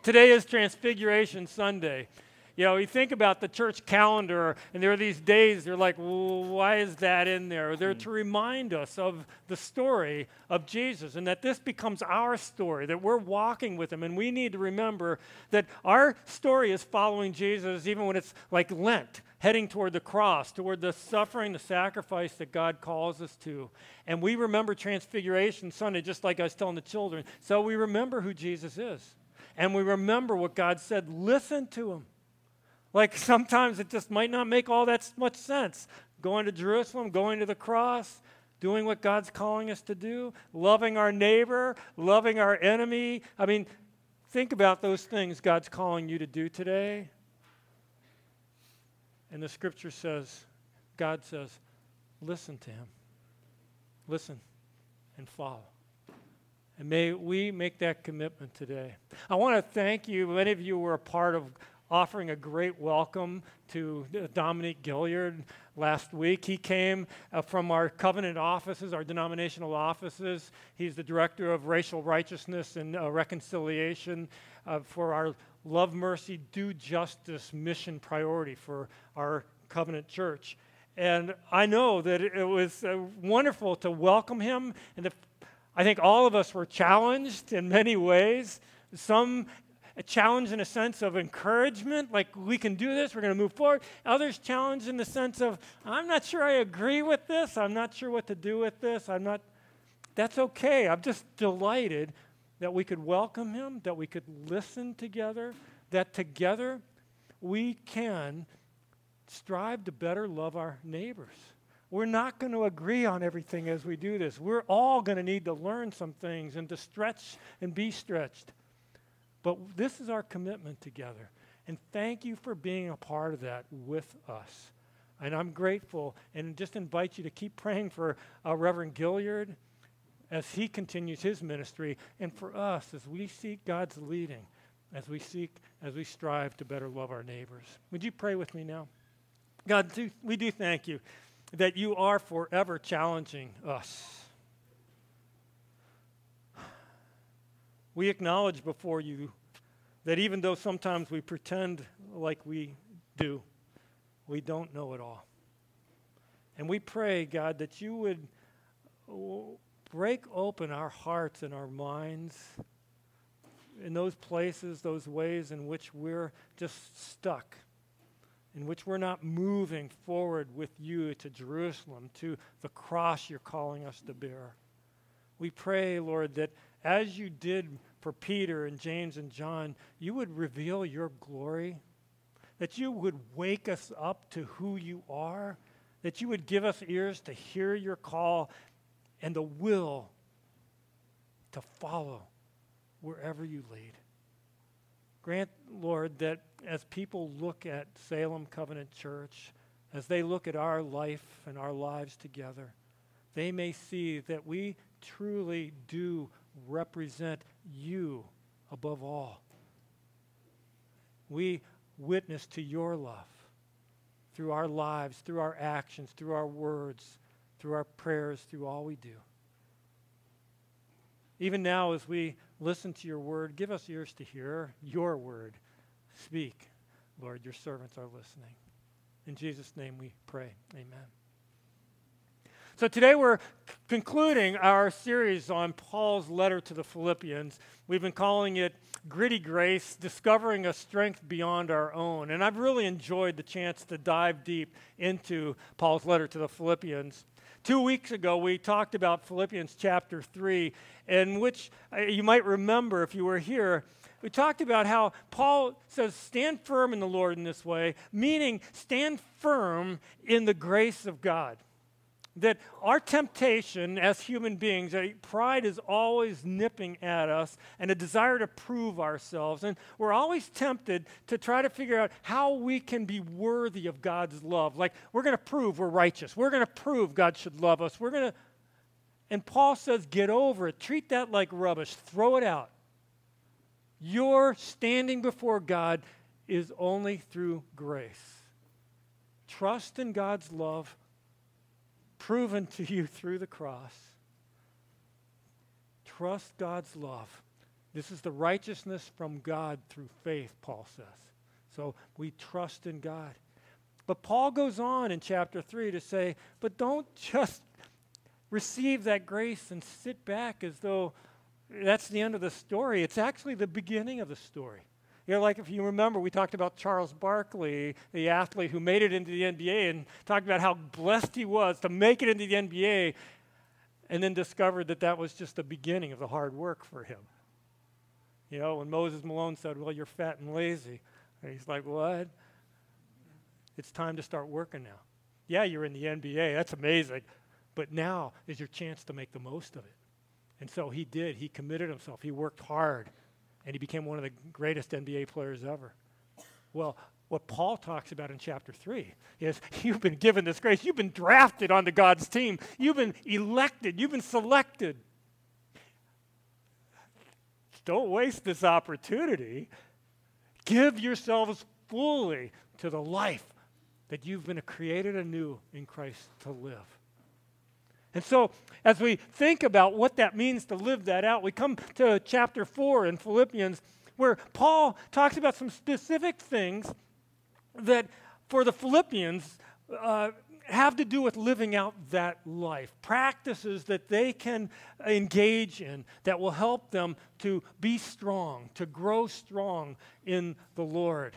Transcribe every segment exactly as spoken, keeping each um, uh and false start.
Today is Transfiguration Sunday. You know, you think about the church calendar, and there are these days, they're like, well, why is that in there? They're to remind us of the story of Jesus, and that this becomes our story, that we're walking with him, and we need to remember that our story is following Jesus even when it's like Lent, heading toward the cross, toward the suffering, the sacrifice that God calls us to. And we remember Transfiguration Sunday, just like I was telling the children, so we remember who Jesus is, and we remember what God said. Listen to him. Like sometimes it just might not make all that much sense. Going to Jerusalem, going to the cross, doing what God's calling us to do, loving our neighbor, loving our enemy. I mean, think about those things God's calling you to do today. And the scripture says, God says, listen to him. Listen and follow. And may we make that commitment today. I want to thank you. Many of you were a part of offering a great welcome to Dominic Gilliard last week. He came uh, from our covenant offices, our denominational offices. He's the director of racial righteousness and uh, reconciliation uh, for our Love, Mercy, Do Justice mission priority for our covenant church. And I know that it was uh, wonderful to welcome him. And the, I think all of us were challenged in many ways. Some a challenge in a sense of encouragement, like we can do this, we're going to move forward. Others challenge in the sense of, I'm not sure I agree with this, I'm not sure what to do with this, I'm not, that's okay. I'm just delighted that we could welcome him, that we could listen together, that together we can strive to better love our neighbors. We're not going to agree on everything as we do this. We're all going to need to learn some things and to stretch and be stretched. But this is our commitment together. And thank you for being a part of that with us. And I'm grateful and just invite you to keep praying for uh, Reverend Gilliard as he continues his ministry, and for us as we seek God's leading, as we seek, as we strive to better love our neighbors. Would you pray with me now? God, do, we do thank you that you are forever challenging us. We acknowledge before you that even though sometimes we pretend like we do, we don't know it all. And we pray, God, that you would break open our hearts and our minds in those places, those ways in which we're just stuck, in which we're not moving forward with you to Jerusalem, to the cross you're calling us to bear. We pray, Lord, that as you did for Peter and James and John, you would reveal your glory, that you would wake us up to who you are, that you would give us ears to hear your call and the will to follow wherever you lead. Grant, Lord, that as people look at Salem Covenant Church, as they look at our life and our lives together, they may see that we truly do represent you above all. We witness to your love through our lives, through our actions, through our words, through our prayers, through all we do. Even now as we listen to your word, give us ears to hear your word. Speak, Lord, your servants are listening. In Jesus' name we pray, amen. So today we're c- concluding our series on Paul's letter to the Philippians. We've been calling it Gritty Grace, Discovering a Strength Beyond Our Own. And I've really enjoyed the chance to dive deep into Paul's letter to the Philippians. Two weeks ago, we talked about Philippians chapter three, in which uh, you might remember if you were here, we talked about how Paul says, stand firm in the Lord in this way, meaning stand firm in the grace of God. That our temptation as human beings, uh, pride is always nipping at us and a desire to prove ourselves. And we're always tempted to try to figure out how we can be worthy of God's love. Like, we're going to prove we're righteous. We're going to prove God should love us. We're going to, and Paul says, get over it. Treat that like rubbish. Throw it out. Your standing before God is only through grace. Trust in God's love, proven to you through the cross. Trust God's love This is the righteousness from God through faith, Paul says. So we trust in God. But Paul goes on in chapter three to say, but don't just receive that grace and sit back as though that's the end of the story. It's actually the beginning of the story. You know, like if you remember, we talked about Charles Barkley, the athlete who made it into the N B A, and talked about how blessed he was to make it into the N B A, and then discovered that that was just the beginning of the hard work for him. You know, when Moses Malone said, well, you're fat and lazy, and he's like, what? It's time to start working now. Yeah, you're in the N B A. That's amazing. But now is your chance to make the most of it. And so he did. He committed himself. He worked hard. And he became one of the greatest N B A players ever. Well, what Paul talks about in chapter three is you've been given this grace. You've been drafted onto God's team. You've been elected. You've been selected. Don't waste this opportunity. Give yourselves fully to the life that you've been created anew in Christ to live. And so, as we think about what that means to live that out, we come to chapter four in Philippians, where Paul talks about some specific things that, for the Philippians, uh, have to do with living out that life. Practices that they can engage in that will help them to be strong, to grow strong in the Lord.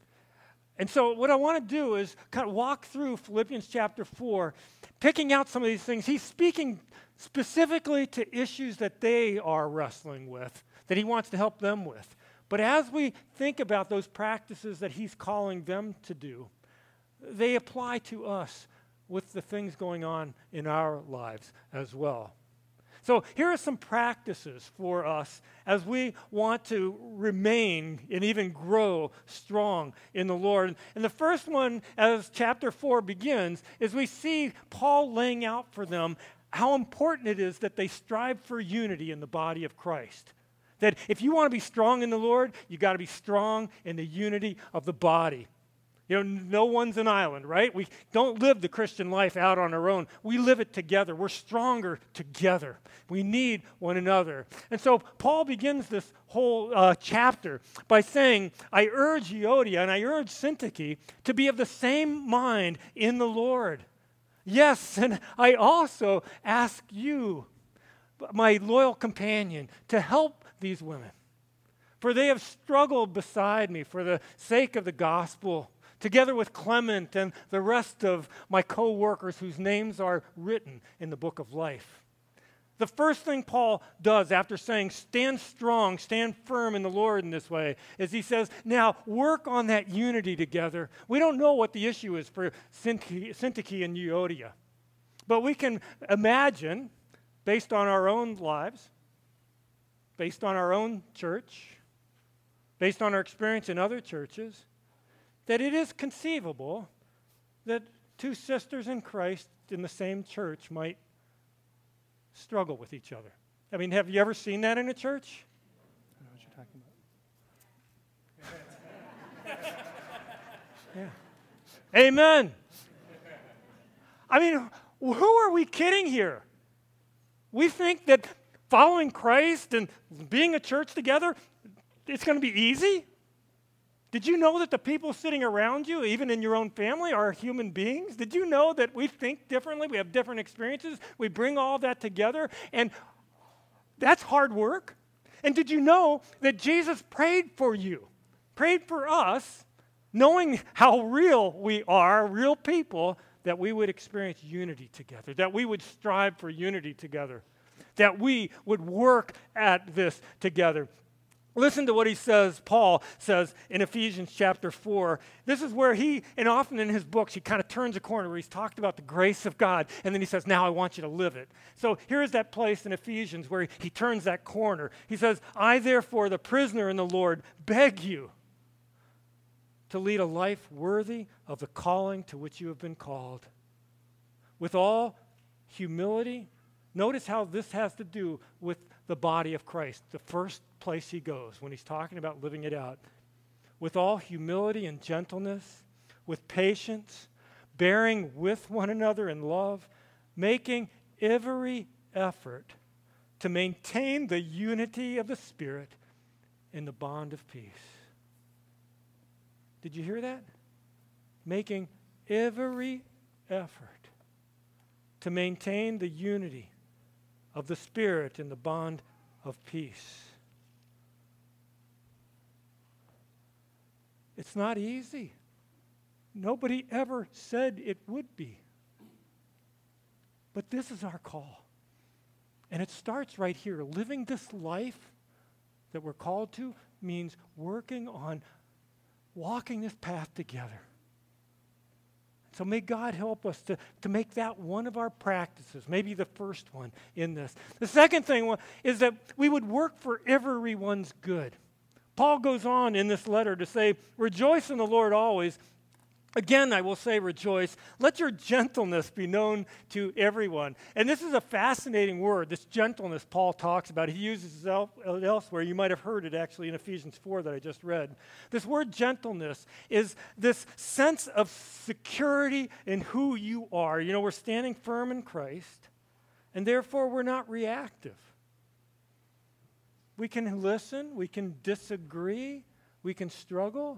And so what I want to do is kind of walk through Philippians chapter four, picking out some of these things. He's speaking specifically to issues that they are wrestling with, that he wants to help them with. But as we think about those practices that he's calling them to do, they apply to us with the things going on in our lives as well. So here are some practices for us as we want to remain and even grow strong in the Lord. And the first one, as chapter four begins, is we see Paul laying out for them how important it is that they strive for unity in the body of Christ. That if you want to be strong in the Lord, you got to be strong in the unity of the body. You know, no one's an island, right? We don't live the Christian life out on our own. We live it together. We're stronger together. We need one another. And so Paul begins this whole uh, chapter by saying, I urge Euodia and I urge Syntyche to be of the same mind in the Lord. Yes, and I also ask you, my loyal companion, to help these women. For they have struggled beside me for the sake of the gospel, together with Clement and the rest of my co-workers whose names are written in the book of life. The first thing Paul does after saying, stand strong, stand firm in the Lord in this way, is he says, now work on that unity together. We don't know what the issue is for Syntyche and Euodia, but we can imagine, based on our own lives, based on our own church, based on our experience in other churches, that it is conceivable that two sisters in Christ in the same church might struggle with each other. I mean, have you ever seen that in a church? I know what you're talking about. Yeah. Amen. I mean, who are we kidding here? We think that following Christ and being a church together, it's going to be easy? Did you know that the people sitting around you, even in your own family, are human beings? Did you know that we think differently? We have different experiences. We bring all that together, and that's hard work. And did you know that Jesus prayed for you, prayed for us, knowing how real we are, real people, that we would experience unity together, that we would strive for unity together, that we would work at this together. Listen to what he says, Paul says in Ephesians chapter four. This is where he, and often in his books, he kind of turns a corner where he's talked about the grace of God, and then he says, now I want you to live it. So here's that place in Ephesians where he turns that corner. He says, I therefore, the prisoner in the Lord, beg you to lead a life worthy of the calling to which you have been called. With all humility. Notice how this has to do with the body of Christ, the first place he goes when he's talking about living it out. With all humility and gentleness, with patience, bearing with one another in love, making every effort to maintain the unity of the Spirit in the bond of peace. Did you hear that? Making every effort to maintain the unity of the Spirit in the bond of peace. It's not easy. Nobody ever said it would be. But this is our call. And it starts right here. Living this life that we're called to means working on walking this path together. So may God help us to, to make that one of our practices, maybe the first one in this. The second thing is that we would work for everyone's good. Paul goes on in this letter to say, rejoice in the Lord always. Again, I will say rejoice. Let your gentleness be known to everyone. And this is a fascinating word, this gentleness Paul talks about. He uses it elsewhere. You might have heard it actually in Ephesians four that I just read. This word gentleness is this sense of security in who you are. You know, we're standing firm in Christ, and therefore we're not reactive. We can listen, we can disagree, we can struggle,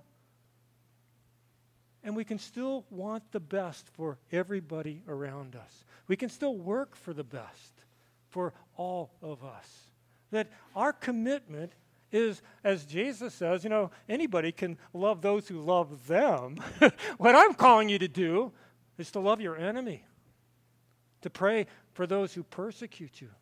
and we can still want the best for everybody around us. We can still work for the best for all of us. That our commitment is, as Jesus says, you know, anybody can love those who love them. What I'm calling you to do is to love your enemy, to pray for those who persecute you.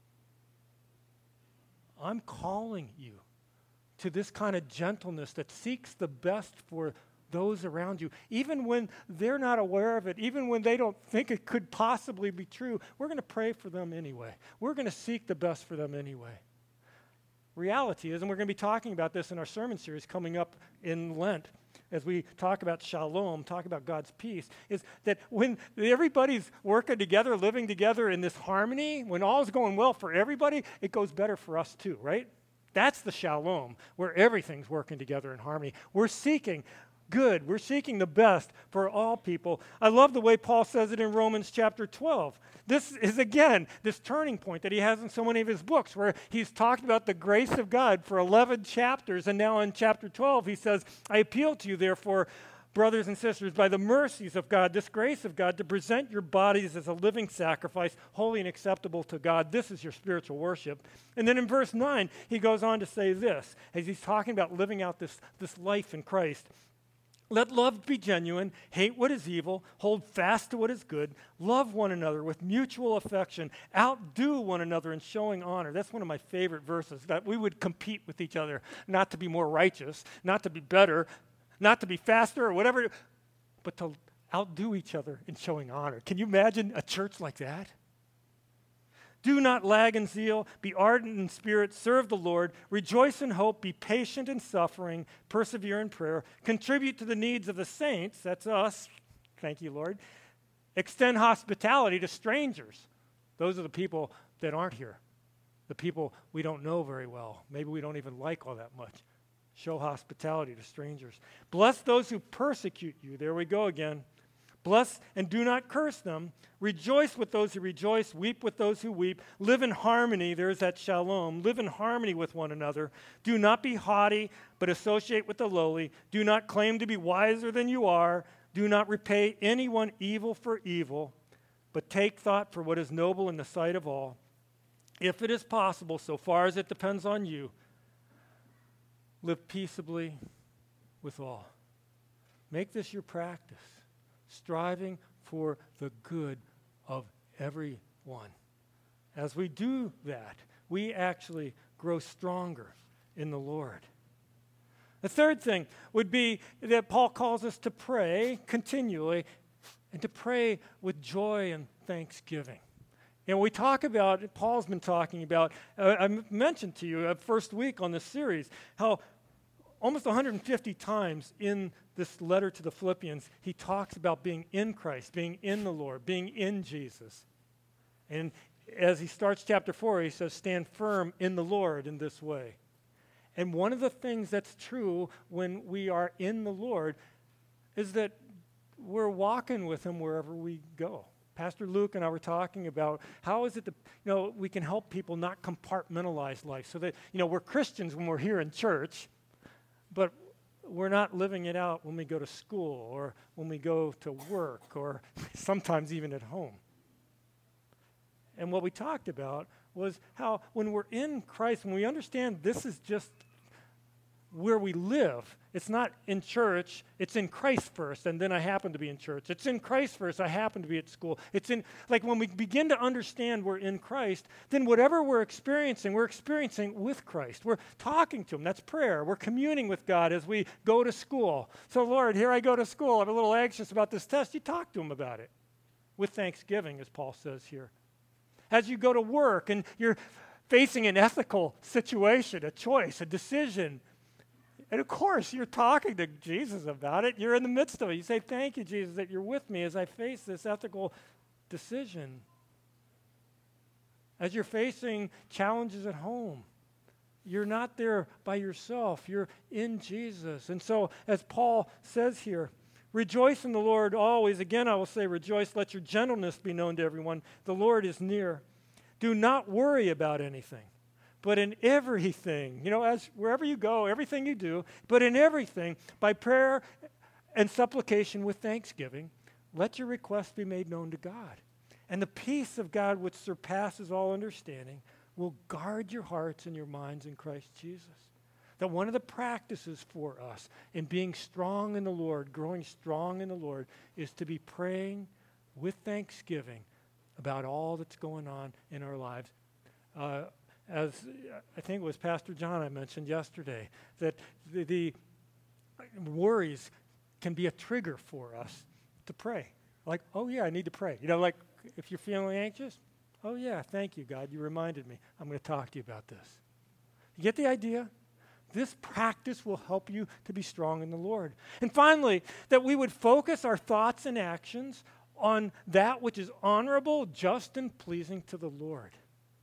I'm calling you to this kind of gentleness that seeks the best for those around you, even when they're not aware of it, even when they don't think it could possibly be true. We're going to pray for them anyway. We're going to seek the best for them anyway. Reality is, and we're going to be talking about this in our sermon series coming up in Lent, as we talk about shalom, talk about God's peace, is that when everybody's working together, living together in this harmony, when all is going well for everybody, it goes better for us too, right? That's the shalom, where everything's working together in harmony. We're seeking good. We're seeking the best for all people. I love the way Paul says it in Romans chapter twelve. This is, again, this turning point that he has in so many of his books, where he's talked about the grace of God for eleven chapters, and now in chapter twelve he says, I appeal to you, therefore, brothers and sisters, by the mercies of God, this grace of God, to present your bodies as a living sacrifice, holy and acceptable to God. This is your spiritual worship. And then in verse nine, he goes on to say this, as he's talking about living out this, this life in Christ. Let love be genuine, hate what is evil, hold fast to what is good, love one another with mutual affection, outdo one another in showing honor. That's one of my favorite verses, that we would compete with each other, not to be more righteous, not to be better, not to be faster or whatever, but to outdo each other in showing honor. Can you imagine a church like that? Do not lag in zeal, be ardent in spirit, serve the Lord, rejoice in hope, be patient in suffering, persevere in prayer, contribute to the needs of the saints, that's us, thank you, Lord. Extend hospitality to strangers. Those are the people that aren't here, the people we don't know very well, maybe we don't even like all that much. Show hospitality to strangers. Bless those who persecute you. There we go again. Bless and do not curse them. Rejoice with those who rejoice. Weep with those who weep. Live in harmony. There's that shalom. Live in harmony with one another. Do not be haughty, but associate with the lowly. Do not claim to be wiser than you are. Do not repay anyone evil for evil, but take thought for what is noble in the sight of all. If it is possible, so far as it depends on you, live peaceably with all. Make this your practice. Striving for the good of everyone. As we do that, we actually grow stronger in the Lord. The third thing would be that Paul calls us to pray continually and to pray with joy and thanksgiving. And we talk about, Paul's been talking about, uh, I mentioned to you uh, first week on this series, how almost one hundred fifty times in this letter to the Philippians, he talks about being in Christ, being in the Lord, being in Jesus. And as he starts chapter four, he says, stand firm in the Lord in this way. And one of the things that's true when we are in the Lord is that we're walking with him wherever we go. Pastor Luke and I were talking about how is it that, you know, we can help people not compartmentalize life so that, you know, we're Christians when we're here in church, but we're not living it out when we go to school or when we go to work or sometimes even at home. And what we talked about was how when we're in Christ, when we understand this is just where we live, it's not in church, it's in Christ first, and then I happen to be in church. It's in Christ first, I happen to be at school. It's in, like when we begin to understand we're in Christ, then whatever we're experiencing, we're experiencing with Christ. We're talking to Him, that's prayer. We're communing with God as we go to school. So Lord, here I go to school, I'm a little anxious about this test. You talk to Him about it with thanksgiving, as Paul says here. As you go to work and you're facing an ethical situation, a choice, a decision, and of course, you're talking to Jesus about it. You're in the midst of it. You say, thank you, Jesus, that you're with me as I face this ethical decision. As you're facing challenges at home, you're not there by yourself. You're in Jesus. And so, as Paul says here, rejoice in the Lord always. Again, I will say rejoice. Let your gentleness be known to everyone. The Lord is near. Do not worry about anything. But in everything, you know, as wherever you go, everything you do, but in everything, by prayer and supplication with thanksgiving, let your requests be made known to God. And the peace of God, which surpasses all understanding, will guard your hearts and your minds in Christ Jesus. That one of the practices for us in being strong in the Lord, growing strong in the Lord, is to be praying with thanksgiving about all that's going on in our lives. Uh, As I think it was Pastor John I mentioned yesterday, that the, the worries can be a trigger for us to pray. Like, oh yeah, I need to pray. You know, like if you're feeling anxious, oh yeah, thank you, God, you reminded me. I'm going to talk to you about this. You get the idea? This practice will help you to be strong in the Lord. And finally, that we would focus our thoughts and actions on that which is honorable, just, and pleasing to the Lord.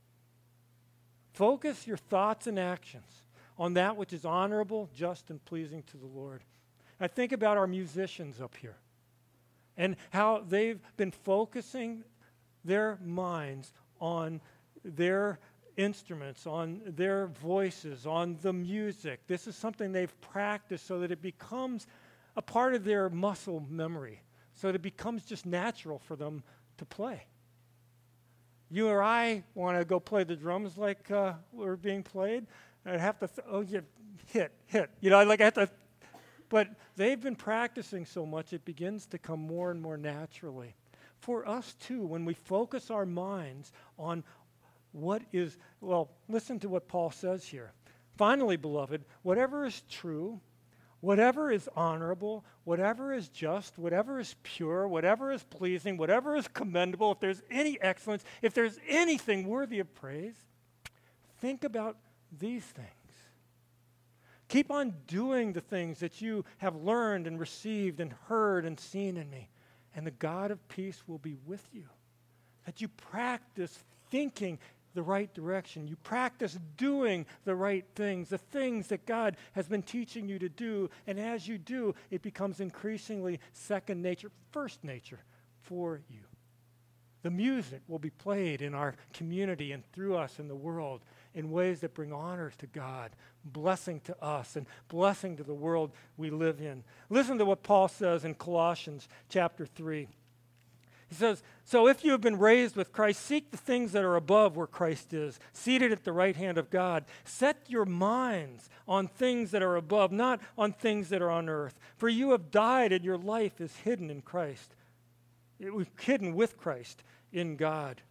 Focus your thoughts and actions on that which is honorable, just, and pleasing to the Lord. I think about our musicians up here and how they've been focusing their minds on their instruments, on their voices, on the music. This is something they've practiced so that it becomes a part of their muscle memory, so that it becomes just natural for them to play. You or I want to go play the drums like uh, we're being played. I'd have to, th- oh, yeah, hit, hit. You know, like I have to, but they've been practicing so much, it begins to come more and more naturally. For us, too, when we focus our minds on what is, well, listen to what Paul says here. Finally, beloved, whatever is true, whatever is honorable, whatever is just, whatever is pure, whatever is pleasing, whatever is commendable, if there's any excellence, if there's anything worthy of praise, think about these things. Keep on doing the things that you have learned and received and heard and seen in me, and the God of peace will be with you. That you practice thinking the right direction. You practice doing the right things, the things that God has been teaching you to do. And as you do, it becomes increasingly second nature, first nature for you. The music will be played in our community and through us in the world in ways that bring honor to God, blessing to us, and blessing to the world we live in. Listen to what Paul says in Colossians chapter three. He says, so if you have been raised with Christ, seek the things that are above where Christ is, seated at the right hand of God. Set your minds on things that are above, not on things that are on earth. For you have died and your life is hidden in Christ. It was hidden with Christ in God.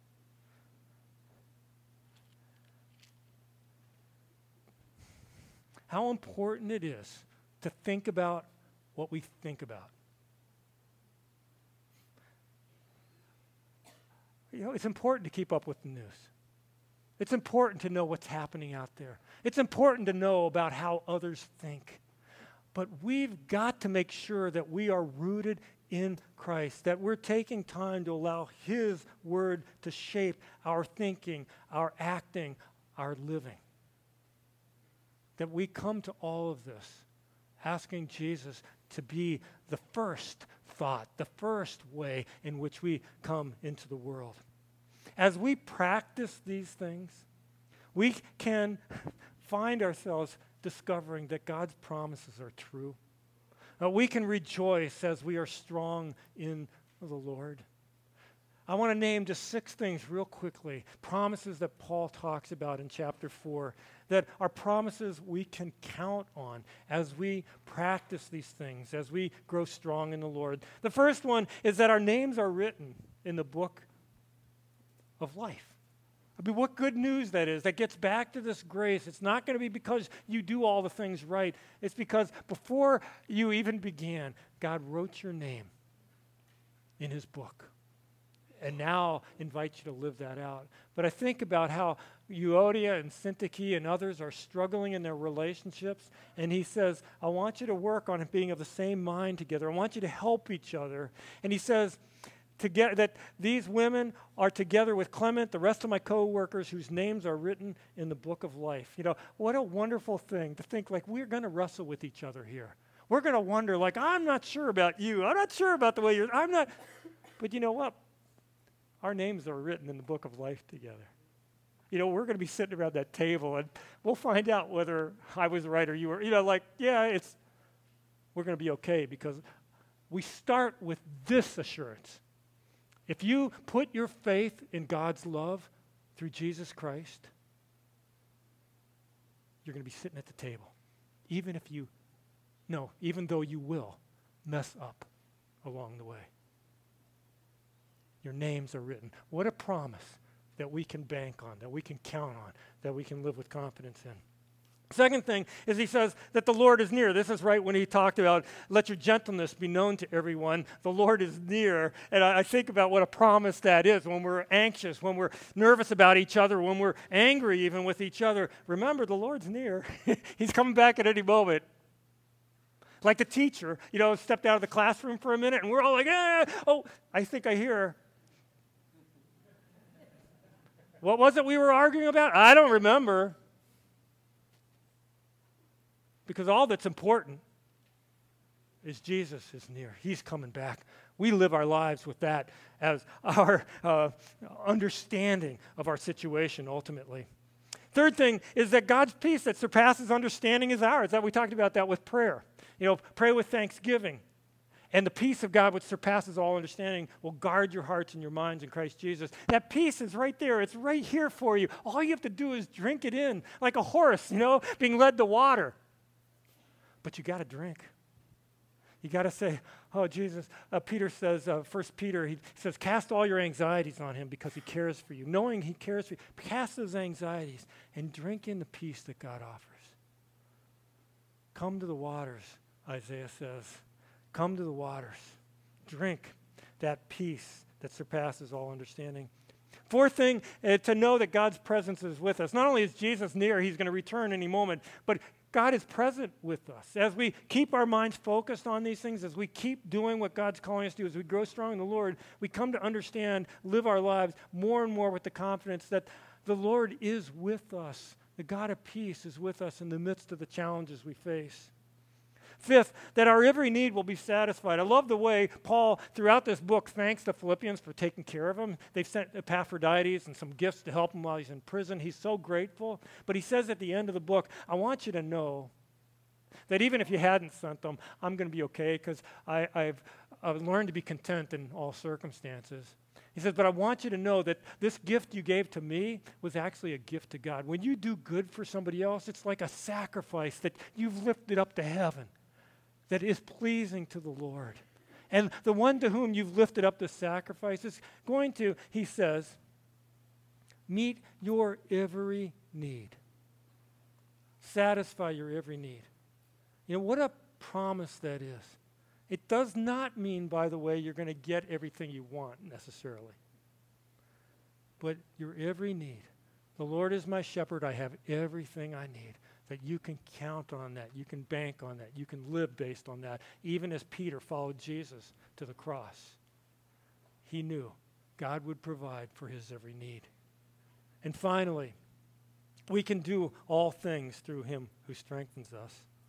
How important it is to think about what we think about. You know, it's important to keep up with the news. It's important to know what's happening out there. It's important to know about how others think. But we've got to make sure that we are rooted in Christ, that we're taking time to allow His Word to shape our thinking, our acting, our living. That we come to all of this asking Jesus to be the first thought, the first way in which we come into the world. As we practice these things, we can find ourselves discovering that God's promises are true. Uh, we can rejoice as we are strong in the Lord. I want to name just six things real quickly, promises that Paul talks about in chapter four, that are promises we can count on as we practice these things, as we grow strong in the Lord. The first one is that our names are written in the book of life. I mean, what good news that is. That gets back to this grace. It's not going to be because you do all the things right. It's because before you even began, God wrote your name in his book. And now invites you to live that out. But I think about how Euodia and Syntyche and others are struggling in their relationships. And he says, I want you to work on being of the same mind together. I want you to help each other. And he says together, that these women are together with Clement, the rest of my co-workers whose names are written in the book of life. You know, what a wonderful thing to think like we're going to wrestle with each other here. We're going to wonder like, I'm not sure about you. I'm not sure about the way you're, I'm not. But you know what? Our names are written in the book of life together. You know, we're going to be sitting around that table, and we'll find out whether I was right or you were. You know, like, yeah, it's, we're going to be okay because we start with this assurance. If you put your faith in God's love through Jesus Christ, you're going to be sitting at the table, even if you, no, even though you will mess up along the way. Your names are written. What a promise that we can bank on, that we can count on, that we can live with confidence in. Second thing is he says that the Lord is near. This is right when he talked about let your gentleness be known to everyone. The Lord is near. And I, I think about what a promise that is when we're anxious, when we're nervous about each other, when we're angry even with each other. Remember, the Lord's near. He's coming back at any moment. Like the teacher, you know, stepped out of the classroom for a minute and we're all like, ah, oh, I think I hear. What was it we were arguing about? I don't remember. Because all that's important is Jesus is near. He's coming back. We live our lives with that as our uh, understanding of our situation ultimately. Third thing is that God's peace that surpasses understanding is ours. That we talked about that with prayer. You know, pray with thanksgiving. And the peace of God, which surpasses all understanding, will guard your hearts and your minds in Christ Jesus. That peace is right there. It's right here for you. All you have to do is drink it in, like a horse, you know, being led to water. But you got to drink. You got to say, oh, Jesus. Uh, Peter says, uh, First Peter, he says, cast all your anxieties on him because he cares for you. Knowing he cares for you, cast those anxieties and drink in the peace that God offers. Come to the waters, Isaiah says. Come to the waters. Drink that peace that surpasses all understanding. Fourth thing, uh, to know that God's presence is with us. Not only is Jesus near, he's going to return any moment, but God is present with us. As we keep our minds focused on these things, as we keep doing what God's calling us to do, as we grow strong in the Lord, we come to understand, live our lives more and more with the confidence that the Lord is with us. The God of peace is with us in the midst of the challenges we face. Fifth, that our every need will be satisfied. I love the way Paul, throughout this book, thanks the Philippians for taking care of him. They've sent Epaphroditus and some gifts to help him while he's in prison. He's so grateful. But he says at the end of the book, I want you to know that even if you hadn't sent them, I'm going to be okay because I've, I've learned to be content in all circumstances. He says, but I want you to know that this gift you gave to me was actually a gift to God. When you do good for somebody else, it's like a sacrifice that you've lifted up to heaven that is pleasing to the Lord. And the one to whom you've lifted up the sacrifice is going to, he says, meet your every need. Satisfy your every need. You know, what a promise that is. It does not mean, by the way, you're going to get everything you want necessarily. But your every need. The Lord is my shepherd. I have everything I need. That you can count on that. You can bank on that. You can live based on that. Even as Peter followed Jesus to the cross, he knew God would provide for his every need. And finally, we can do all things through him who strengthens us.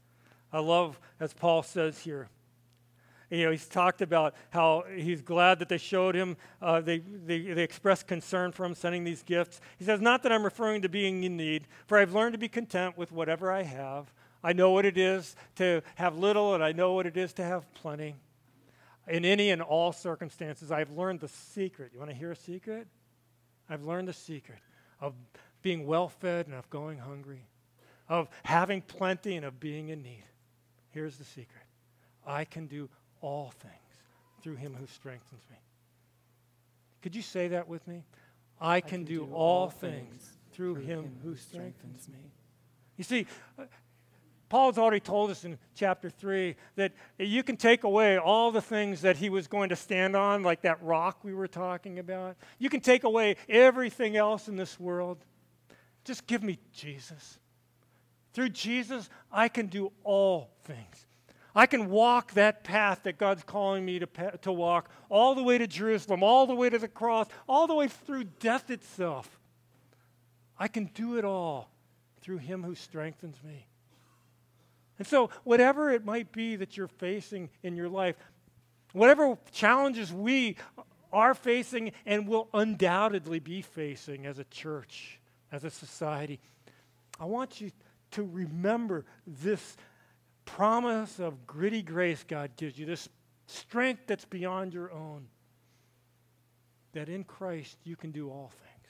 I love, as Paul says here, you know, he's talked about how he's glad that they showed him, uh, they, they, they expressed concern for him sending these gifts. He says, not that I'm referring to being in need, for I've learned to be content with whatever I have. I know what it is to have little, and I know what it is to have plenty. In any and all circumstances, I've learned the secret. You want to hear a secret? I've learned the secret of being well-fed and of going hungry, of having plenty and of being in need. Here's the secret. I can do all things through him who strengthens me. Could you say that with me? I can, I can do, do all things, things through, through him, him who strengthens, strengthens me. me. You see, uh, Paul's already told us in chapter three that you can take away all the things that he was going to stand on, like that rock we were talking about. You can take away everything else in this world. Just give me Jesus. Through Jesus, I can do all things. I can walk that path that God's calling me to, to walk all the way to Jerusalem, all the way to the cross, all the way through death itself. I can do it all through him who strengthens me. And so whatever it might be that you're facing in your life, whatever challenges we are facing and will undoubtedly be facing as a church, as a society, I want you to remember this promise of gritty grace God gives you, this strength that's beyond your own, that in Christ you can do all things.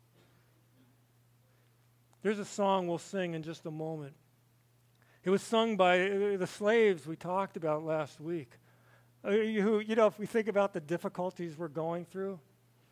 There's a song we'll sing in just a moment. It was sung by the slaves we talked about last week. Uh, you, you know, if we think about the difficulties we're going through,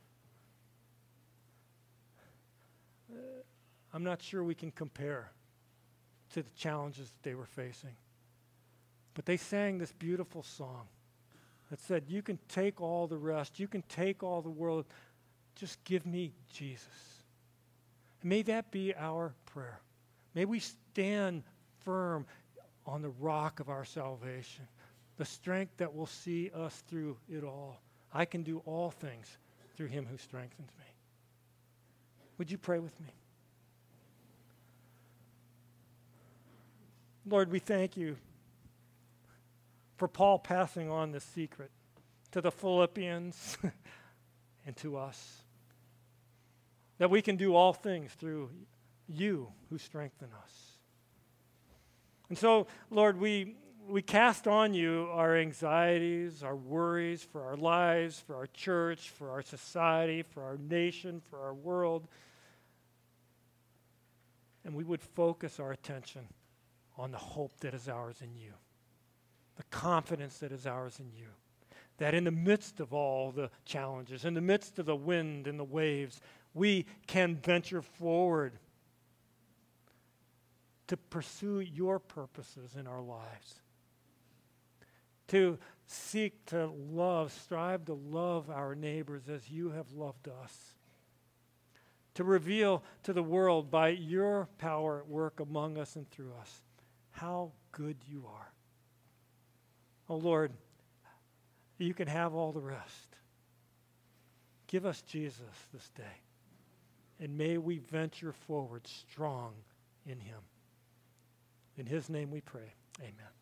uh, I'm not sure we can compare to the challenges that they were facing. But they sang this beautiful song that said, you can take all the rest, you can take all the world, just give me Jesus. And may that be our prayer. May we stand firm on the rock of our salvation, the strength that will see us through it all. I can do all things through him who strengthens me. Would you pray with me? Lord, we thank you for Paul passing on the secret to the Philippians and to us, that we can do all things through you who strengthen us. And so, Lord, we, we cast on you our anxieties, our worries for our lives, for our church, for our society, for our nation, for our world, and we would focus our attention on the hope that is ours in you, the confidence that is ours in you, that in the midst of all the challenges, in the midst of the wind and the waves, we can venture forward to pursue your purposes in our lives, to seek to love, strive to love our neighbors as you have loved us, to reveal to the world by your power at work among us and through us how good you are. Oh Lord, you can have all the rest. Give us Jesus this day, and may we venture forward strong in him. In his name we pray. Amen.